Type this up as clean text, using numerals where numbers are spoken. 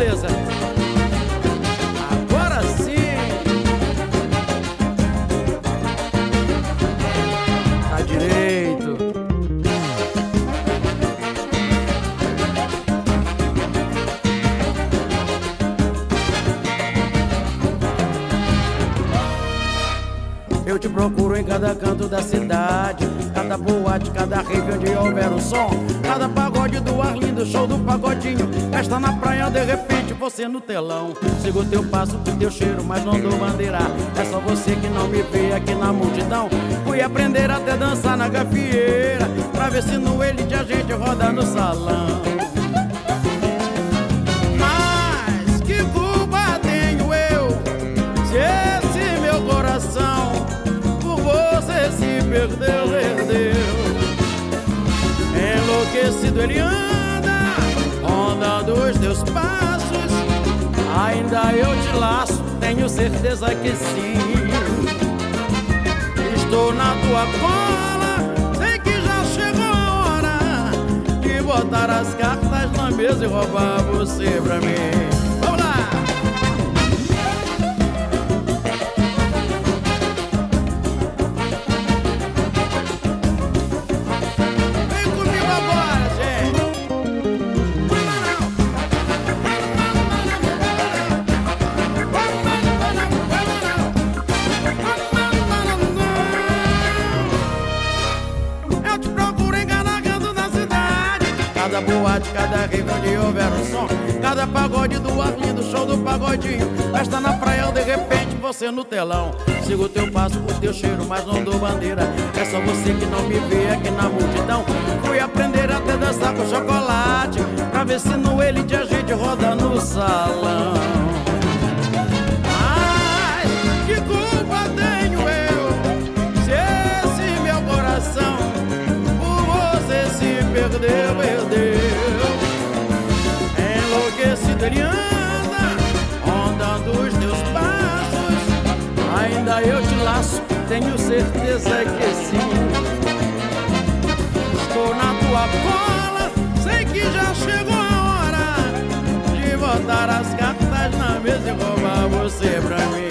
beleza. Agora sim. Tá direito. Eu te procuro em cada canto da cidade, cada boate, cada rave onde houver o som, cada pagode do Arlindo, show do pagodinho, festa na praia, de repente você no telão. Sigo o teu passo, o teu cheiro, mas não dou bandeira. É só você que não me vê aqui na multidão. Fui aprender até dançar na gafieira, pra ver se no elite a gente roda no salão. Mas que culpa tenho eu, se esse meu coração você se perdeu. Enlouquecido ele anda, rondando os teus passos. Ainda eu te laço, tenho certeza que sim. Estou na tua cola, sei que já chegou a hora de botar as cartas na mesa e roubar você pra mim. Vamos lá! Cada boate, cada rave onde houver um som, cada pagode do Arlindo, show do pagodinho, festa na praia, de repente você no telão. Sigo o teu passo, o teu cheiro, mas não dou bandeira. É só você que não me vê aqui na multidão. Fui aprender até dançar com chocolate, pra ver se no elite a gente roda no salão. Mas que culpa tenho eu, se esse meu coração por você se perdeu. Enlouquecido ele anda, rondando os teus passos. Ainda eu te laço, tenho certeza que sim. Estou na tua cola, sei que já chegou a hora de botar as cartas na mesa e roubar você pra mim.